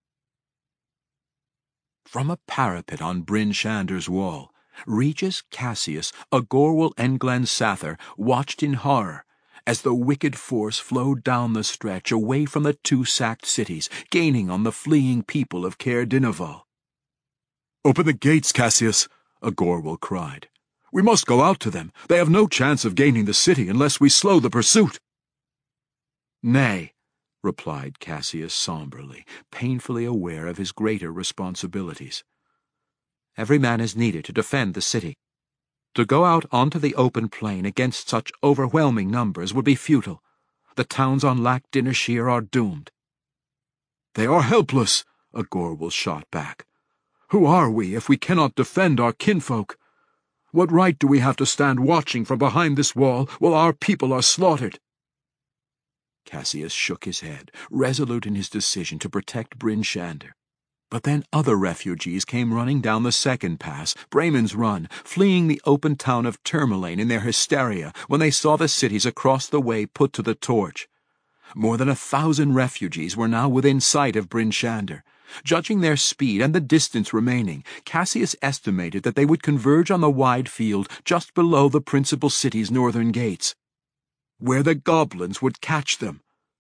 From a parapet on Bryn Shander's wall, Regis Cassius, Agorwal, and Glensather watched in horror as the wicked force flowed down the stretch away from the two sacked cities, gaining on the fleeing people of Caer Dineval. "Open the gates, Cassius," Agorwal cried. "We must go out to them. They have no chance of gaining the city unless we slow the pursuit." "Nay," replied Cassius somberly, painfully aware of his greater responsibilities. "Every man is needed to defend the city. To go out onto the open plain against such overwhelming numbers would be futile. The towns on Lac Dinnershire are doomed." "They are helpless," Agorwal shot back. "Who are we if we cannot defend our kinfolk? What right do we have to stand watching from behind this wall while our people are slaughtered?" Cassius shook his head, resolute in his decision to protect Bryn Shander. But then other refugees came running down the second pass, Bremen's Run, fleeing the open town of Tourmaline in their hysteria when they saw the cities across the way put to the torch. More than 1,000 refugees were now within sight of Bryn Shander. Judging their speed and the distance remaining, Cassius estimated that they would converge on the wide field just below the principal city's northern gates, where the goblins would catch them.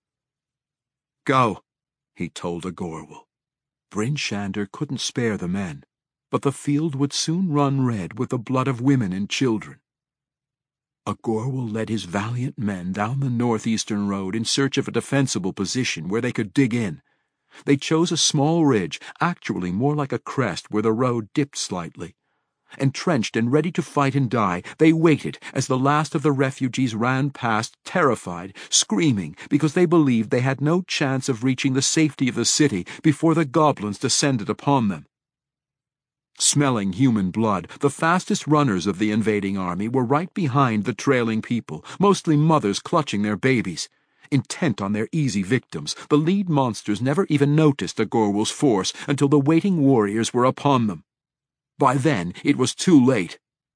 "Go," he told Agorwal. Bryn Shander couldn't spare the men, but the field would soon run red with the blood of women and children. Agorwal led his valiant men down the northeastern road in search of a defensible position where they could dig in. They chose a small ridge, actually more like a crest where the road dipped slightly. Entrenched and ready to fight and die, they waited as the last of the refugees ran past, terrified, screaming because they believed they had no chance of reaching the safety of the city before the goblins descended upon them. Smelling human blood, the fastest runners of the invading army were right behind the trailing people, mostly mothers clutching their babies. Intent on their easy victims, the lead monsters never even noticed Agorwal's force until the waiting warriors were upon them. By then, it was too late.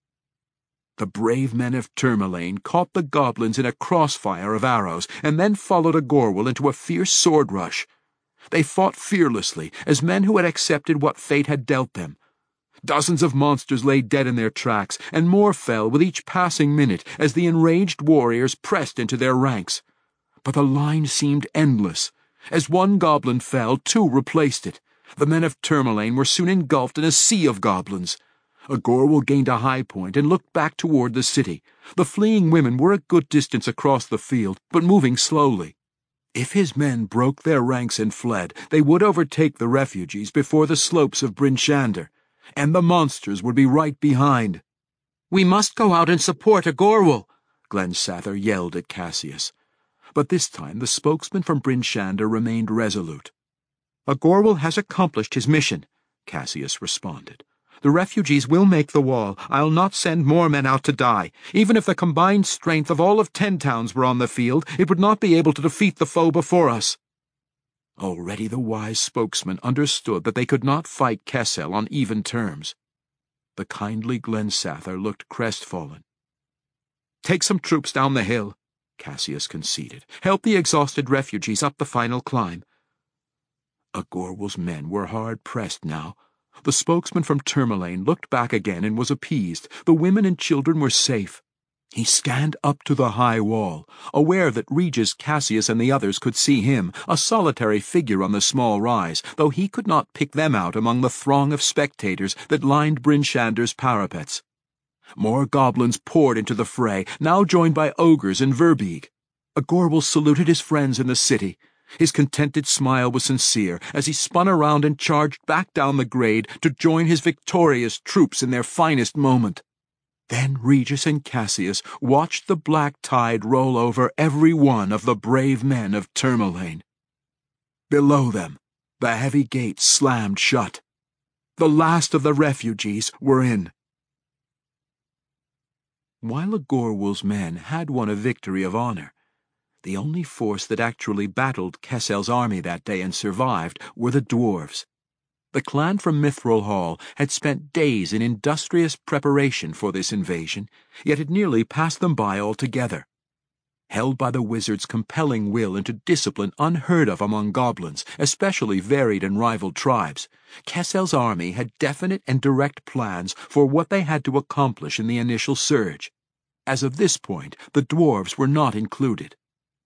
The brave men of Tourmaline caught the goblins in a crossfire of arrows and then followed Agorwal into a fierce sword rush. They fought fearlessly as men who had accepted what fate had dealt them. Dozens of monsters lay dead in their tracks, and more fell with each passing minute as the enraged warriors pressed into their ranks. But the line seemed endless. As one goblin fell, two replaced it. The men of Tourmaline were soon engulfed in a sea of goblins. Agorwal gained a high point and looked back toward the city. The fleeing women were a good distance across the field, but moving slowly. If his men broke their ranks and fled, they would overtake the refugees before the slopes of Bryn Shander, and the monsters would be right behind. "We must go out and support Agorwal," Glensather yelled at Cassius. But this time the spokesman from Bryn Shander remained resolute. "Agorwal has accomplished his mission," Cassius responded. "The refugees will make the wall. I'll not send more men out to die. Even if the combined strength of all of 10 towns were on the field, it would not be able to defeat the foe before us." Already the wise spokesman understood that they could not fight Kessel on even terms. The kindly Glensather looked crestfallen. "Take some troops down the hill," Cassius conceded. "Help the exhausted refugees up the final climb." Agorwal's men were hard-pressed now. The spokesman from Tourmaline looked back again and was appeased. The women and children were safe. He scanned up to the high wall, aware that Regis Cassius and the others could see him, a solitary figure on the small rise, though he could not pick them out among the throng of spectators that lined Bryn Shander's parapets. More goblins poured into the fray, now joined by ogres and Verbeeg. Agorwal saluted his friends in the city. His contented smile was sincere as he spun around and charged back down the grade to join his victorious troops in their finest moment. Then Regis and Cassius watched the black tide roll over every one of the brave men of Tourmaline. Below them, the heavy gates slammed shut. The last of the refugees were in. While Agorwal's men had won a victory of honor, the only force that actually battled Kessel's army that day and survived were the dwarves. The clan from Mithril Hall had spent days in industrious preparation for this invasion, yet had nearly passed them by altogether. Held by the wizard's compelling will into discipline unheard of among goblins, especially varied and rival tribes, Kessel's army had definite and direct plans for what they had to accomplish in the initial surge. As of this point, the dwarves were not included.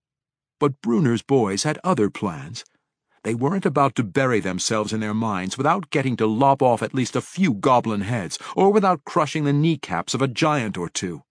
But Bruner's boys had other plans. They weren't about to bury themselves in their mines without getting to lop off at least a few goblin heads, or without crushing the kneecaps of a giant or two.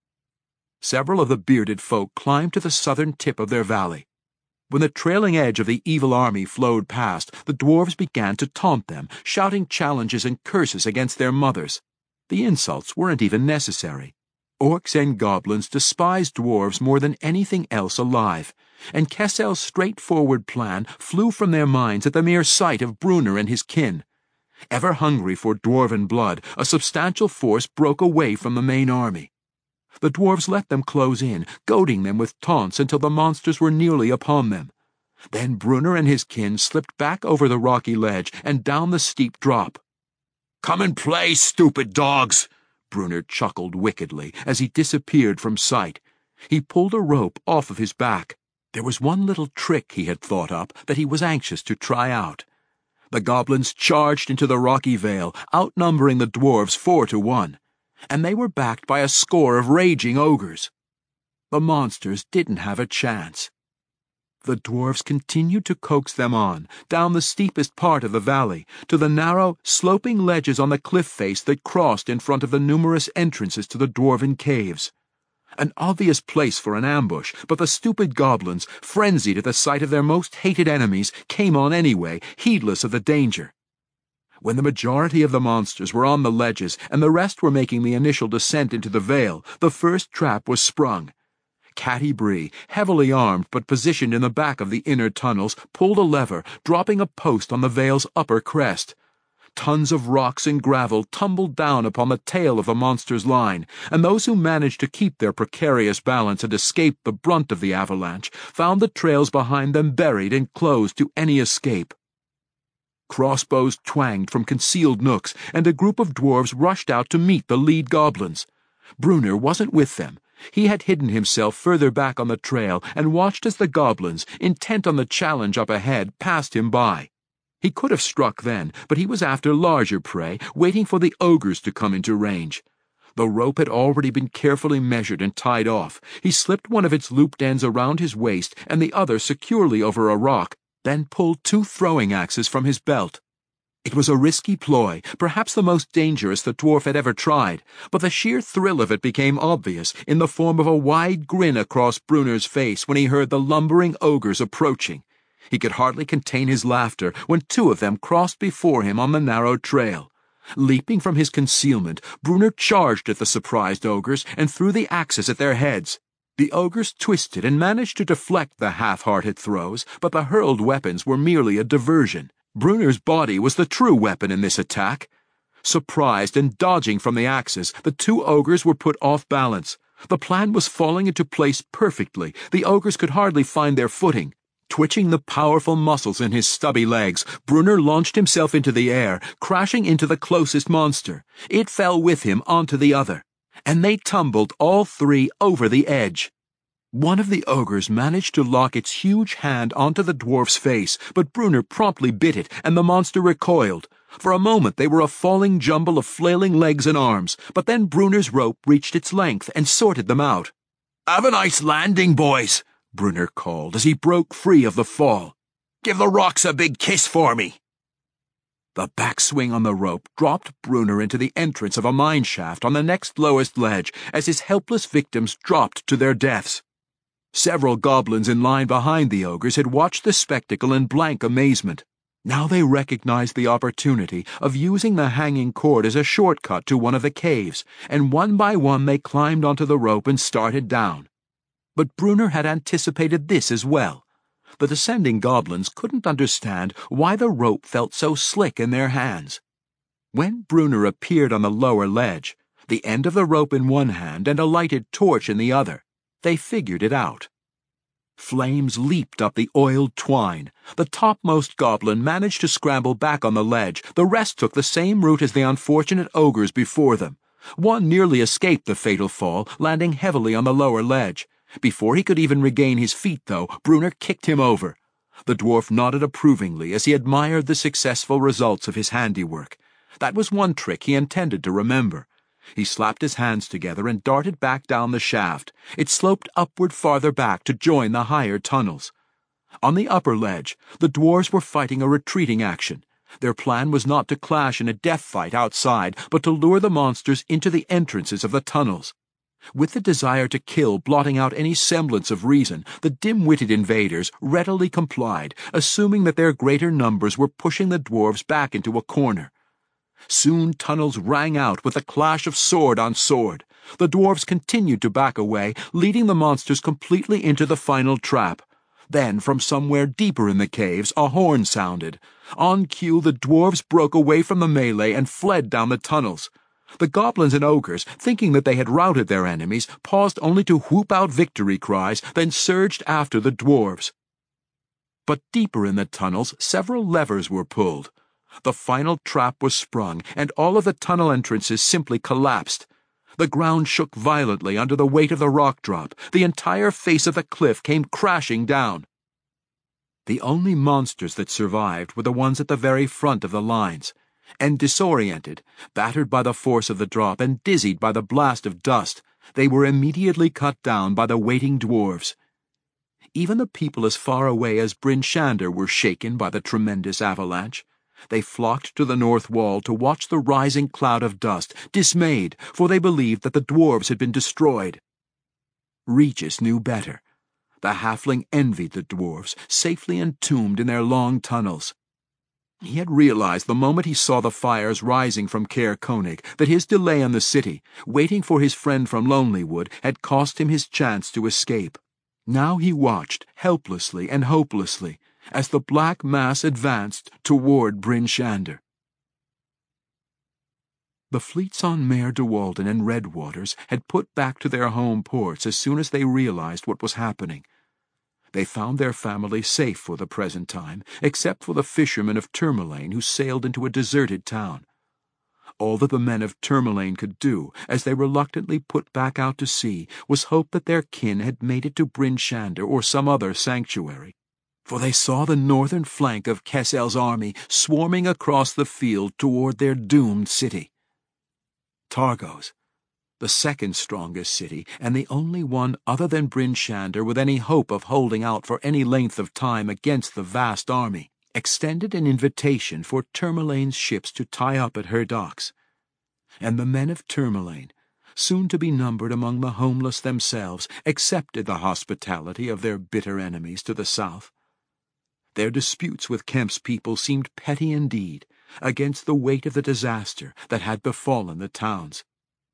Several of the bearded folk climbed to the southern tip of their valley. When the trailing edge of the evil army flowed past, the dwarves began to taunt them, shouting challenges and curses against their mothers. The insults weren't even necessary. Orcs and goblins despised dwarves more than anything else alive, and Kessel's straightforward plan flew from their minds at the mere sight of Bruner and his kin. Ever hungry for dwarven blood, a substantial force broke away from the main army. The dwarves let them close in, goading them with taunts until the monsters were nearly upon them. Then Bruner and his kin slipped back over the rocky ledge and down the steep drop. "Come and play, stupid dogs!" Bruner chuckled wickedly as he disappeared from sight. He pulled a rope off of his back. There was one little trick he had thought up that he was anxious to try out. The goblins charged into the rocky vale, outnumbering the dwarves 4-1. And they were backed by a score of raging ogres. The monsters didn't have a chance. The dwarves continued to coax them on, down the steepest part of the valley, to the narrow, sloping ledges on the cliff face that crossed in front of the numerous entrances to the dwarven caves. An obvious place for an ambush, but the stupid goblins, frenzied at the sight of their most hated enemies, came on anyway, heedless of the danger. When the majority of the monsters were on the ledges and the rest were making the initial descent into the vale, the first trap was sprung. Catty Bree, heavily armed but positioned in the back of the inner tunnels, pulled a lever, dropping a post on the vale's upper crest. Tons of rocks and gravel tumbled down upon the tail of the monster's line, and those who managed to keep their precarious balance and escape the brunt of the avalanche found the trails behind them buried and closed to any escape. Crossbows twanged from concealed nooks, and a group of dwarves rushed out to meet the lead goblins. Bruner wasn't with them. He had hidden himself further back on the trail and watched as the goblins, intent on the challenge up ahead, passed him by. He could have struck then, but he was after larger prey, waiting for the ogres to come into range. The rope had already been carefully measured and tied off. He slipped one of its looped ends around his waist and the other securely over a rock, then pulled 2 throwing axes from his belt. It was a risky ploy, perhaps the most dangerous the dwarf had ever tried, but the sheer thrill of it became obvious in the form of a wide grin across Bruner's face when he heard the lumbering ogres approaching. He could hardly contain his laughter when 2 of them crossed before him on the narrow trail. Leaping from his concealment, Bruner charged at the surprised ogres and threw the axes at their heads. The ogres twisted and managed to deflect the half-hearted throws, but the hurled weapons were merely a diversion. Bruner's body was the true weapon in this attack. Surprised and dodging from the axes, the 2 ogres were put off balance. The plan was falling into place perfectly. The ogres could hardly find their footing. Twitching the powerful muscles in his stubby legs, Bruner launched himself into the air, crashing into the closest monster. It fell with him onto the other, and they tumbled all 3 over the edge. One of the ogres managed to lock its huge hand onto the dwarf's face, but Bruner promptly bit it, and the monster recoiled. For a moment they were a falling jumble of flailing legs and arms, but then Bruner's rope reached its length and sorted them out. "Have a nice landing, boys," Bruner called as he broke free of the fall. "Give the rocks a big kiss for me." The backswing on the rope dropped Bruner into the entrance of a mine shaft on the next lowest ledge as his helpless victims dropped to their deaths. Several goblins in line behind the ogres had watched the spectacle in blank amazement. Now they recognized the opportunity of using the hanging cord as a shortcut to one of the caves, and one by one they climbed onto the rope and started down. But Bruner had anticipated this as well. The descending goblins couldn't understand why the rope felt so slick in their hands. When Bruner appeared on the lower ledge, the end of the rope in one hand and a lighted torch in the other, they figured it out. Flames leaped up the oiled twine. The topmost goblin managed to scramble back on the ledge. The rest took the same route as the unfortunate ogres before them. One nearly escaped the fatal fall, landing heavily on the lower ledge. Before he could even regain his feet, though, Brunner kicked him over. The dwarf nodded approvingly as he admired the successful results of his handiwork. That was one trick he intended to remember. He slapped his hands together and darted back down the shaft. It sloped upward farther back to join the higher tunnels. On the upper ledge, the dwarves were fighting a retreating action. Their plan was not to clash in a death fight outside, but to lure the monsters into the entrances of the tunnels. With the desire to kill blotting out any semblance of reason, the dim-witted invaders readily complied, assuming that their greater numbers were pushing the dwarves back into a corner. Soon tunnels rang out with the clash of sword on sword. The dwarves continued to back away, leading the monsters completely into the final trap. Then, from somewhere deeper in the caves, a horn sounded. On cue, the dwarves broke away from the melee and fled down the tunnels. The goblins and ogres, thinking that they had routed their enemies, paused only to whoop out victory cries, then surged after the dwarves. But deeper in the tunnels, several levers were pulled. The final trap was sprung, and all of the tunnel entrances simply collapsed. The ground shook violently under the weight of the rock drop. The entire face of the cliff came crashing down. The only monsters that survived were the ones at the very front of the lines. And disoriented, battered by the force of the drop and dizzied by the blast of dust, they were immediately cut down by the waiting dwarves. Even the people as far away as Bryn Shander were shaken by the tremendous avalanche. They flocked to the north wall to watch the rising cloud of dust, dismayed, for they believed that the dwarves had been destroyed. Regis knew better. The halfling envied the dwarves, safely entombed in their long tunnels. He had realized the moment he saw the fires rising from Caer Konig that his delay in the city, waiting for his friend from Lonelywood, had cost him his chance to escape. Now he watched, helplessly and hopelessly, as the black mass advanced toward Bryn Shander. The fleets on Mare de Walden and Redwaters had put back to their home ports as soon as they realized what was happening. They found their family safe for the present time, except for the fishermen of Tourmaline who sailed into a deserted town. All that the men of Tourmaline could do, as they reluctantly put back out to sea, was hope that their kin had made it to Bryn Shander or some other sanctuary, for they saw the northern flank of Kessel's army swarming across the field toward their doomed city. Targos, the second strongest city, and the only one other than Bryn Shander with any hope of holding out for any length of time against the vast army, extended an invitation for Tourmaline's ships to tie up at her docks. And the men of Tourmaline, soon to be numbered among the homeless themselves, accepted the hospitality of their bitter enemies to the south. Their disputes with Kemp's people seemed petty indeed, against the weight of the disaster that had befallen the towns.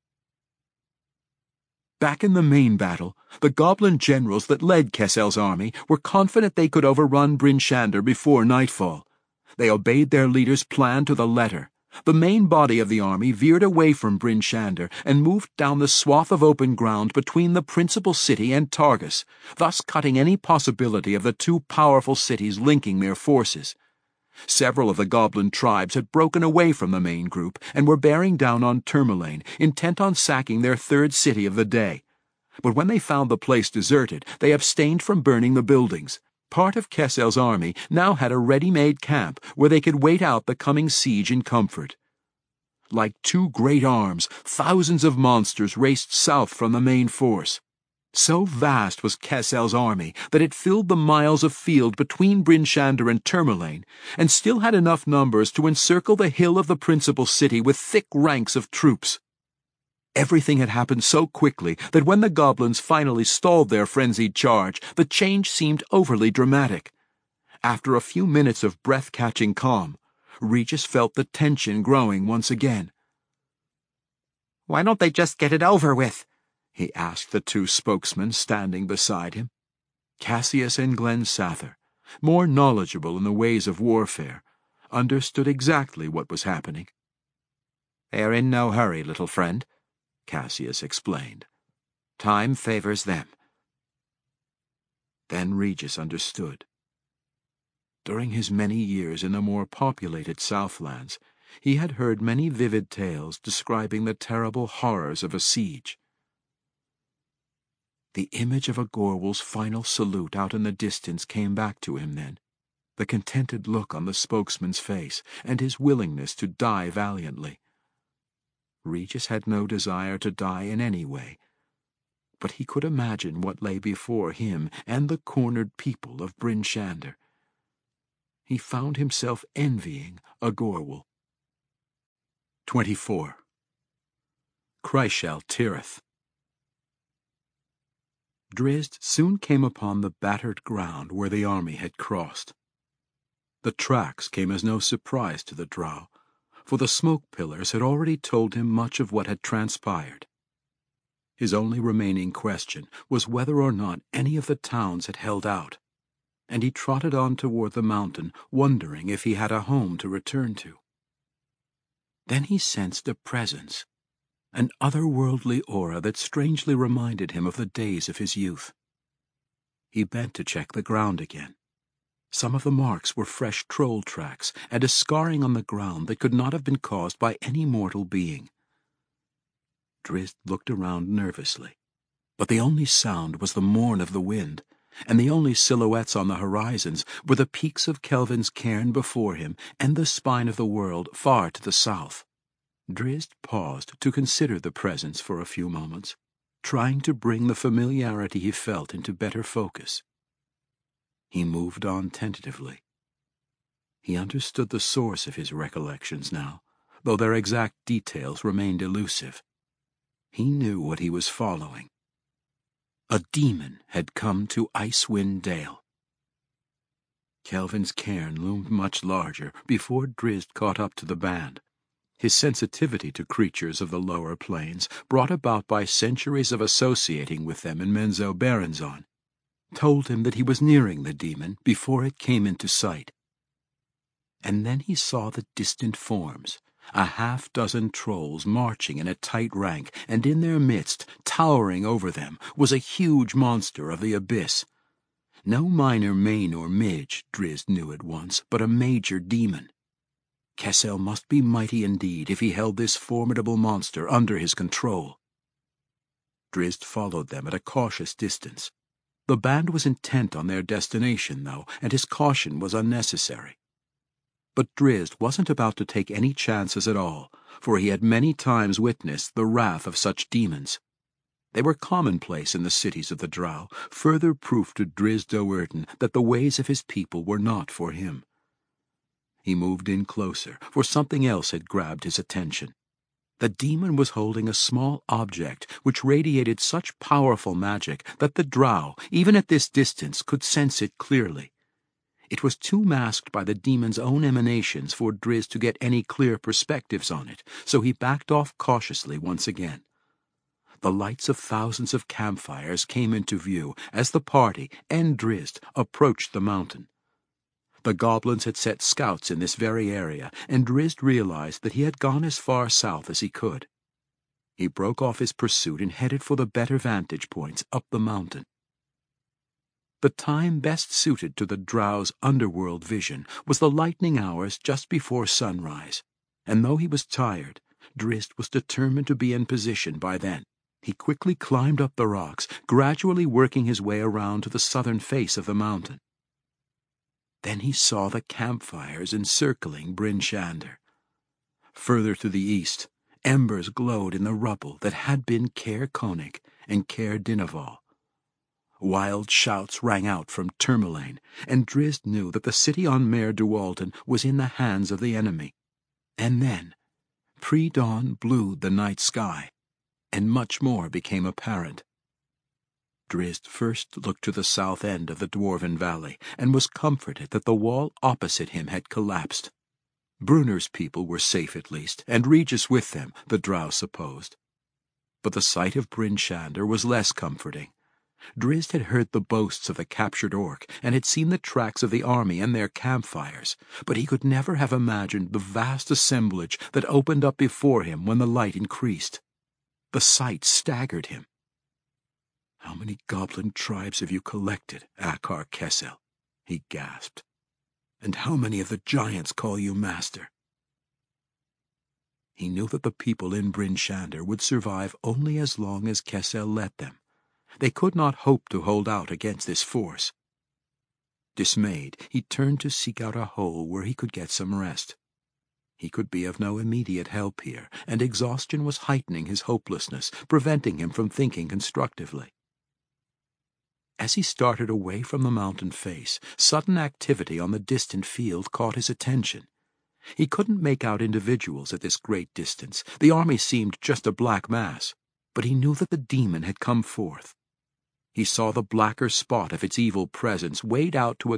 Back in the main battle, the goblin generals that led Kessel's army were confident they could overrun Bryn Shander before nightfall. They obeyed their leader's plan to the letter. The main body of the army veered away from Bryn Shander and moved down the swath of open ground between the principal city and Targus, thus cutting any possibility of the two powerful cities linking their forces. Several of the goblin tribes had broken away from the main group and were bearing down on Tourmaline, intent on sacking their third city of the day. But when they found the place deserted, they abstained from burning the buildings. Part of Kessel's army now had a ready-made camp where they could wait out the coming siege in comfort. Like two great arms, thousands of monsters raced south from the main force. So vast was Kessel's army that it filled the miles of field between Bryn Shander and Tourmaline, and still had enough numbers to encircle the hill of the principal city with thick ranks of troops. Everything had happened so quickly that when the goblins finally stalled their frenzied charge, the change seemed overly dramatic. After a few minutes of breath-catching calm, Regis felt the tension growing once again. "Why don't they just get it over with?" he asked the two spokesmen standing beside him. Cassius and Glenn Sather, more knowledgeable in the ways of warfare, understood exactly what was happening. "They're in no hurry, little friend," Cassius explained. "Time favors them." Then Regis understood. During his many years in the more populated Southlands, he had heard many vivid tales describing the terrible horrors of a siege. The image of a Gorwal's final salute out in the distance came back to him then, the contented look on the spokesman's face, and his willingness to die valiantly. Regis had no desire to die in any way, but he could imagine what lay before him and the cornered people of Bryn Shander. He found himself envying a Gorwal. 24. Crishel Tirith. Drizzt soon came upon the battered ground where the army had crossed. The tracks came as no surprise to the drow, for the smoke pillars had already told him much of what had transpired. His only remaining question was whether or not any of the towns had held out, and he trotted on toward the mountain, wondering if he had a home to return to. Then he sensed a presence, an otherworldly aura that strangely reminded him of the days of his youth. He bent to check the ground again. Some of the marks were fresh troll tracks, and a scarring on the ground that could not have been caused by any mortal being. Drizzt looked around nervously, but the only sound was the mourn of the wind, and the only silhouettes on the horizons were the peaks of Kelvin's cairn before him and the spine of the world far to the south. Drizzt paused to consider the presence for a few moments, trying to bring the familiarity he felt into better focus. He moved on tentatively. He understood the source of his recollections now, though their exact details remained elusive. He knew what he was following. A demon had come to Icewind Dale. Kelvin's cairn loomed much larger before Drizzt caught up to the band. His sensitivity to creatures of the lower planes, brought about by centuries of associating with them in Menzoberranzan, told him that he was nearing the demon before it came into sight. And then he saw the distant forms, a half-dozen trolls marching in a tight rank, and in their midst, towering over them, was a huge monster of the abyss. No minor Main or Midge, Drizzt knew at once, but a major demon. Kessel must be mighty indeed if he held this formidable monster under his control. Drizzt followed them at a cautious distance. The band was intent on their destination, though, and his caution was unnecessary. But Drizzt wasn't about to take any chances at all, for he had many times witnessed the wrath of such demons. They were commonplace in the cities of the drow, further proof to Drizzt Do'Urden that the ways of his people were not for him. He moved in closer, for something else had grabbed his attention. The demon was holding a small object which radiated such powerful magic that the drow, even at this distance, could sense it clearly. It was too masked by the demon's own emanations for Drizzt to get any clear perspectives on it, so he backed off cautiously once again. The lights of thousands of campfires came into view as the party and Drizzt approached the mountain. The goblins had set scouts in this very area, and Drizzt realized that he had gone as far south as he could. He broke off his pursuit and headed for the better vantage points up the mountain. The time best suited to the drow's underworld vision was the lightning hours just before sunrise, and though he was tired, Drizzt was determined to be in position by then. He quickly climbed up the rocks, gradually working his way around to the southern face of the mountain. Then he saw the campfires encircling Bryn Shander. Further to the east, embers glowed in the rubble that had been Caer Konig and Caer Dineval. Wild shouts rang out from Tourmaline, and Drizzt knew that the city on Mare Dualden was in the hands of the enemy. And then, pre-dawn blued the night sky, and much more became apparent. Drizzt first looked to the south end of the Dwarven Valley, and was comforted that the wall opposite him had collapsed. Brunnr's people were safe at least, and Regis with them, the drow supposed. But the sight of Bryn Shander was less comforting. Drizzt had heard the boasts of the captured orc, and had seen the tracks of the army and their campfires, but he could never have imagined the vast assemblage that opened up before him when the light increased. The sight staggered him. How many goblin tribes have you collected, Akar Kessel? He gasped. And how many of the giants call you master? He knew that the people in Bryn Shander would survive only as long as Kessel let them. They could not hope to hold out against this force. Dismayed, he turned to seek out a hole where he could get some rest. He could be of no immediate help here, and exhaustion was heightening his hopelessness, preventing him from thinking constructively. As he started away from the mountain face, sudden activity on the distant field caught his attention. He couldn't make out individuals at this great distance. The army seemed just a black mass, but he knew that the demon had come forth. He saw the blacker spot of its evil presence wade out to a